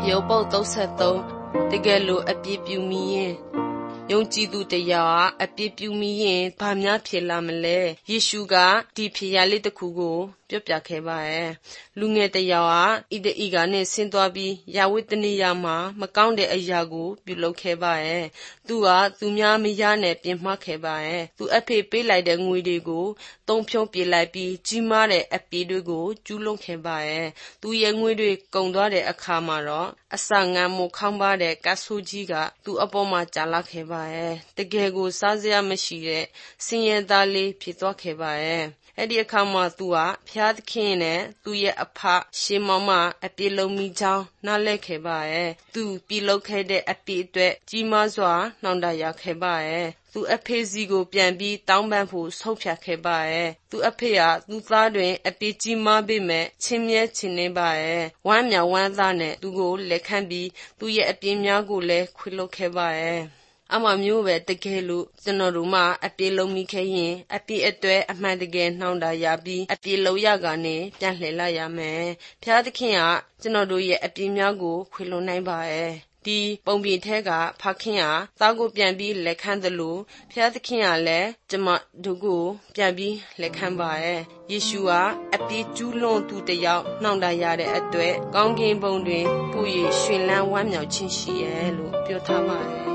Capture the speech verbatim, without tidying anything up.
有报都塞都，这个路一边表面。用基督的呀，一边表面把面撇拉么嘞，耶稣个地皮压力的苦个，表表开吧诶，路眼的呀，一的一个呢，先多比亚维的呢呀嘛，么讲的哎呀个，表老开吧诶，都啊，都面没呀呢，变马开吧诶，都一片背来的我的个，东飘别来比，芝麻的一边的个，就弄开吧诶，都也我的工作的一卡嘛咯，一上眼木康巴的加手机个，都一包嘛加拉开吧。တကယ်ကိုစားစရာမရှိတဲ့ဆင်းရဲသားလေးဖြစ်သွားခဲ့ပါရဲ့အဲ့ဒီအခါမှာသူကဖျားသခင်နဲ့သူ့ရဲ့အဖရှေးမောင်မအပြစ်လုံးမိကြောင်းနားလည်ခဲ့ပါရဲ့သူပြုလုပ်ခဲ့တဲ့အပြစ်အတွက်ကြီးမားစွာနှောင့်တရခဲ့ပါရဲ့သူအဖေစီကိုပြန်ပြီးတောင်းပန်ဖို့ဆုံးဖြတ်ခဲ့ပါရဲ့သူအဖေဟာသူ့သားတွင်အပြစ်ကြီးမားပေမဲ့ချင်းမြဲချင်းနေပါရဲ့ဝမ်းမြောက်ဝမ်းသာနဲ့သူကိုလက်ခံပြီးသူ့ရဲ့အပြစ်များကိုလည်းခွင့်လွှတ်ခဲ့ပါရဲ့အမှမျိုးပဲတကယ်လို့ကျွန်တော်တို့မှအပြေလုံးမိခဲ့ရင်အပြေအတွက်အမှန်တကယ်နှောင့်တရပြီးအပြေလုံးရကနေပြန်လှည့်လာရမယ်။ဖျားသခင်ကကျွန်တော်တို့ရဲ့အပြေများကိုခွင့်လွှတ်နိုင်ပါရဲ့။ဒီပုံပြင်ထဲကဖခင်ကသားကိုပြန်ပြီးလက်ခံတယ်လို့ဖျားသခင်ကလည်းကျမတို့ကိုပြန်ပြီးလက်ခံပါရဲ့။ယေရှုကအပြေကျူးလွန်သူတယောက်နှောင့်တရတဲ့အတွက်ကောင်းကင်ဘုံတွင်ပို့၍ရှင်လန်းဝမ်းမြောက်ခြင်းရှိရဲ့လို့ပြောထားပါတယ်